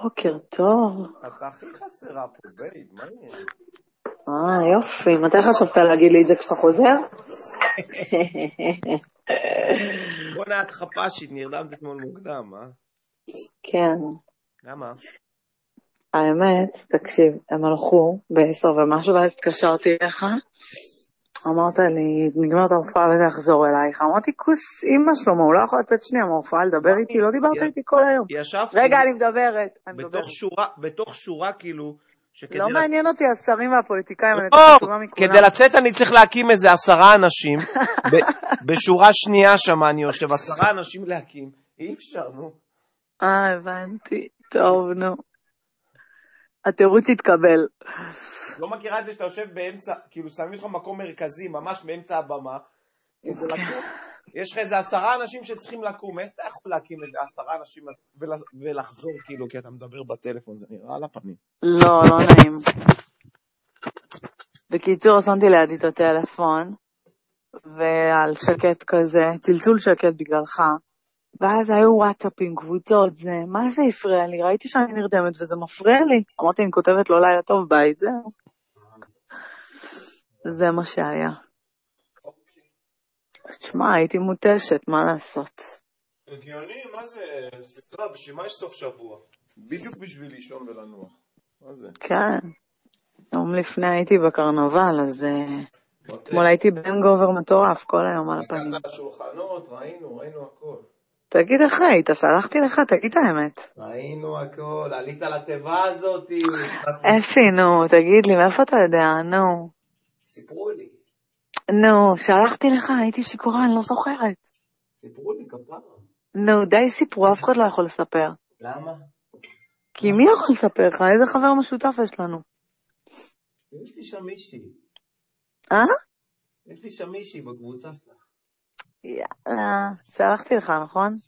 בוקר טוב. אתה הכי חסרה פה, בייב, מה יהיה? יופי. מתי חשבת להגיד לי את זה כשאתה חוזר? בוא נעת חפשית, נרדמת אתמול מוקדם, אה? כן. למה? האמת, תקשיב, הם הלכו ב10 ומשהו, ואז התקשרתי לך, אמרת לי, נגמרת ההופעה וזה יחזור אלייך. אמרתי, כוס אמא שלמה, הוא לא יכול לצאת שנייה מההופעה לדבר איתי, לא דיברת איתי כל היום. רגע, אני מדברת. בתוך שורה כאילו, לא מעניין אותי השרים והפוליטיקאים, אני חשובה מכולם. כדי לצאת אני צריך להקים איזה 10 אנשים, בשורה שנייה שם אני יושב, 10 אנשים להקים, אי אפשר, נו. הבנתי, טוב, נו. התירוץ יתקבל. לא מכירה את זה שאתה יושב באמצע, כאילו שמים לך מקום מרכזי, ממש באמצע הבמה, כדי לקום. יש לך איזה 10 אנשים שצריכים לקום, איך אתה יכול להקים איזה 10 אנשים ולחזור כאילו, כי אתה מדבר בטלפון, זה נראה על הפנים. לא, לא נעים. בקיצור, שמתי לידי את הטלפון, ועל שקט כזה, צלצול שקט בגללך, ואז היו וואטסאפים, קבוצות, זה, מה זה הפריע לי? ראיתי שאני נרדמת וזה מפריע לי. אמרתי, אני כותבת לו לילה טוב בית, זהו. זה מה שהיה. תשמע, הייתי מוטשת, מה לעשות? הגיוני, מה זה? סליחה, בשביל מה יש סוף שבוע? בדיוק בשביל לישון ולנוח. מה זה? כן. יום לפני הייתי בקרנבל, אז אתמול הייתי בנגובר מטורף, כל היום על הפנים. לקחת השולחנות, ראינו הכל. תגיד איך היית, שלחתי לך, תגיד האמת. ראינו הכל, עלית לתיבה הזאת. אפי, נו, תגיד לי, מאיפה אתה יודע, נו. סיפרו לי. נו, שלחתי לך, הייתי שיכורה, אני לא זוכרת. סיפרו לי כפרה. נו, די סיפרו, אף אחד לא יכול לספר. למה? כי מי יכול לספר לך? איזה חבר משותף יש לנו? יש לי שם מישהי. יש לי שם מישהי בקבוצה שלך. יאללה, שלחתי לך, נכון?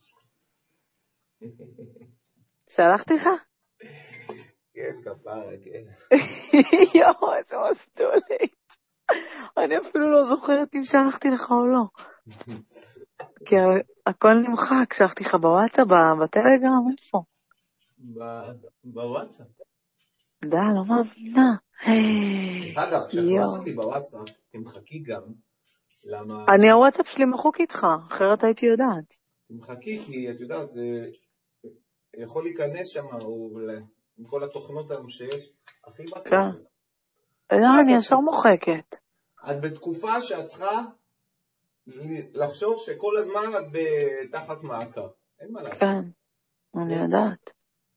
שלחתי לך? כן, כפרה, כן. יואו, איזה מסטולית. אני אפילו לא זוכרת אם שלחתי לך או לא. כי הכל נמחק, שלחתי לך בוואטסאפ, בטלגרם, איפה? בוואטסאפ. די, לא מאמינה. אגב, כששלחת לי בוואטסאפ, תמחקי גם. למה? אני הוואטסאפ שלי מחוק איתך, אחרת הייתי יודעת. תמחקי, כי את יודעת, זה יכול להיכנס שם, עם כל התוכנות היום שיש, הכי בטוח. לא, אני ישר מוחקת. את בתקופה שאת צריכה לחשוב שכל הזמן את תחת מעקב. אין מה לעשות. כן, אני יודעת.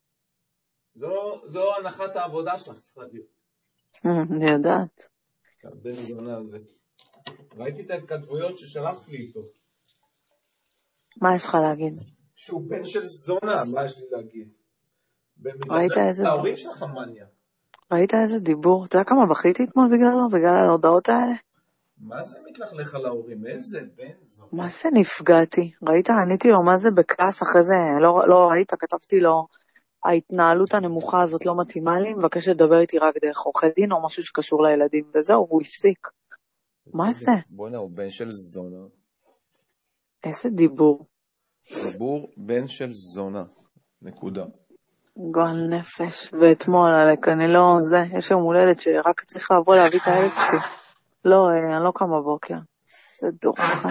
זו הנחת העבודה שלך, צריכה להיות. אני יודעת. בן זונה על זה. ראיתי את ההתכתבויות ששלחת לי איתו. מה יש לך להגיד? שהוא בן של זונה, מה יש לי להגיד? ראית איזה... ההורים שלך מניה. ראית איזה דיבור? אתה יודע כמה בכיתי אתמול בגללו, בגלל ההודעות האלה? מה זה מתלכלך על ההורים? איזה בן זונה? מה זה נפגעתי? ראית? עניתי לו מה זה בכעס אחרי זה, לא ראית? כתבתי לו, ההתנהלות הנמוכה הזאת לא מתאימה לי, מבקש לדבר איתי רק דרך עורכי דין או משהו שקשור לילדים, וזהו, הוא הפסיק. מה זה? בוא'נה, הוא בן של זונה. איזה דיבור. דיבור בן של זונה. נקודה. גועל נפש. ואתמול, עלק, אני לא, זה, יש יום הולדת שרק צריך לבוא להביא את הילד שלי. לא, אני לא קם בבוקר. זה דוחה.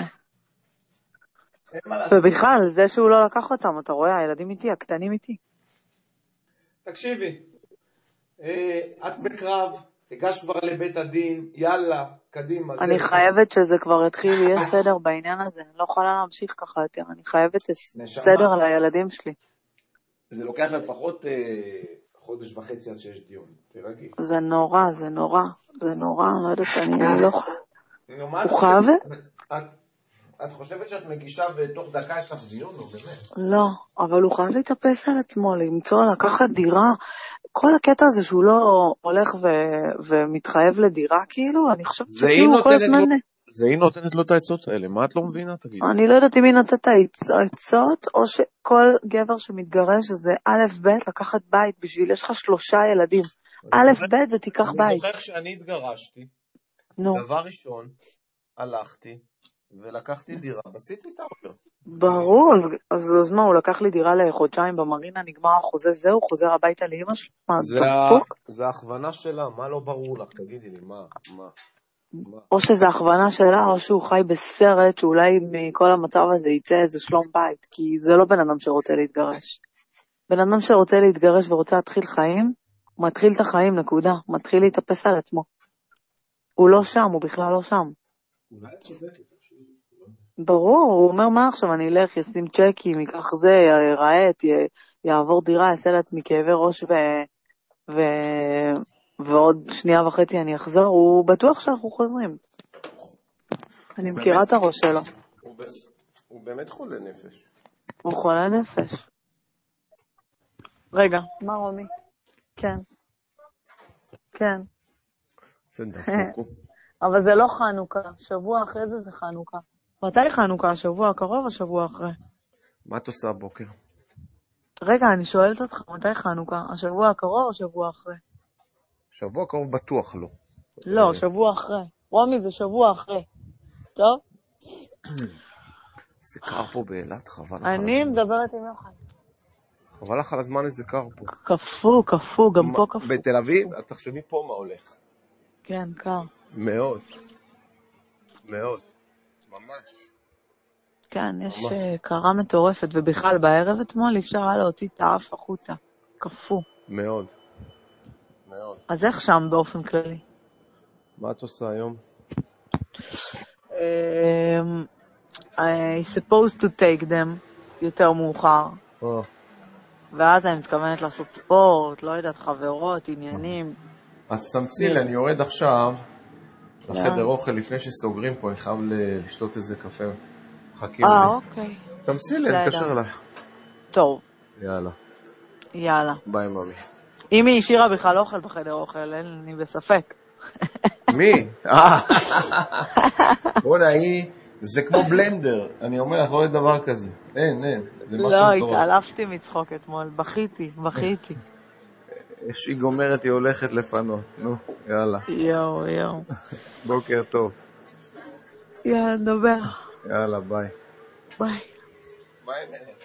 ובכלל, זה שהוא לא לקח אותם, אתה רואה, הילדים איתי, הקטנים איתי. תקשיבי, את בקרב, הגש כבר לבית הדין, יאללה, קדימה. אני חייבת שזה כבר התחיל, יהיה סדר בעניין הזה, אני לא יכולה להמשיך ככה יותר, אני חייבת סדר לילדים שלי. זה לוקח לפחות חודש וחצי עד שיש דיון, תרגי. זה נורא, זה נורא, זה נורא, אני לא יודעת, אני לא יכולה. הוא חייב? את חושבת שאת מגישה בתוך דקה יש לך דיון, או באמת? לא, אבל הוא חייב להתאפס על עצמו, למצוא, לקחת דירה. כל הקטע הזה שהוא לא הולך ומתחייב לדירה, כאילו, אני חושבת שכאילו כל הזמן... זה היא נותנת לו את העצות האלה, מה את לא מבינה, תגיד? אני לא יודעת אם היא נותנת את העצות, או שכל גבר שמתגרש זה א' ב' לקחת בית בשביל, יש לך 3 ילדים. א' ב' זה תיקח בית. אני זוכר כשאני התגרשתי, דבר ראשון, הלכתי ולקחתי דירה, עשיתי את העובד. ברור, אז מה, הוא לקח לי דירה לחודשיים במרינה, נגמר החוזה, זהו, חוזר הביתה לאמא שלו, מה, דפוק? זה ההכוונה שלה, מה לא ברור לך? תגידי לי, מה? או שזה הכוונה שלה, או שהוא חי בסרט, שאולי מכל המצב הזה יצא איזה שלום בית, כי זה לא בן אדם שרוצה להתגרש. בן אדם שרוצה להתגרש ורוצה להתחיל חיים, הוא מתחיל את החיים, נקודה. הוא מתחיל להתאפס על עצמו. הוא לא שם, הוא בכלל לא שם. אולי את צודקת. ברור, הוא אומר, מה עכשיו, אני אלך, ישים צ'קים, ייקח זה, ירעט, יעבור דירה, יעשה לעצמי כאבי ראש ועוד שנייה וחצי אני אחזור, הוא בטוח שאנחנו חוזרים. אני מכירה את הראש שלו. הוא באמת חולה נפש. הוא חולה נפש. רגע, מה רומי? כן. כן. זה דפוק. אבל זה לא חנוכה, שבוע אחרי זה חנוכה. מתי חנוכה? השבוע הקרוב או שבוע אחרי? מה את עושה הבוקר? רגע, אני שואלת אותך, מתי חנוכה? השבוע הקרוב או שבוע אחרי? שבוע קרוב בטוח לא. לא, שבוע אחרי. רומי, זה שבוע אחרי. טוב? זה קר פה באילת, חבל לך על הזמן. אני מדברת עם יוחד. חבל לך על הזמן איזה קר פה. קפוא, גם פה קפוא. בתל אביב, תחשבי פה מה הולך. כן, קר. מאוד. ממש. כן, יש קרה מטורפת, ובכלל בערב אתמול אפשר היה להוציא את האף החוצה. קפוא. מאוד. אז איך שם באופן כללי? מה את עושה היום? I supposed to take them יותר מאוחר. ואז אני מתכוונת לעשות ספורט, לא יודעת, חברות, עניינים. אז תמסי לי, אני יורד עכשיו לחדר אוכל לפני שסוגרים פה, אני חייב לשתות איזה קפה. חכים לי. אוקיי. תמסי לי, אני אקשר אלייך. טוב. יאללה. ביי, ממי. אם היא השאירה בכלל אוכל בחדר אוכל, אני בספק. מי? בוא'נה, זה כמו בלנדר. אני אומר לך, לא יהיה דבר כזה. אין. לא, התעלפתי מצחוק אתמול. בכיתי. שהיא גומרת, היא הולכת לפנות. נו, יאללה. יואו. בוקר טוב. יאללה, נדבר. יאללה, ביי. ביי.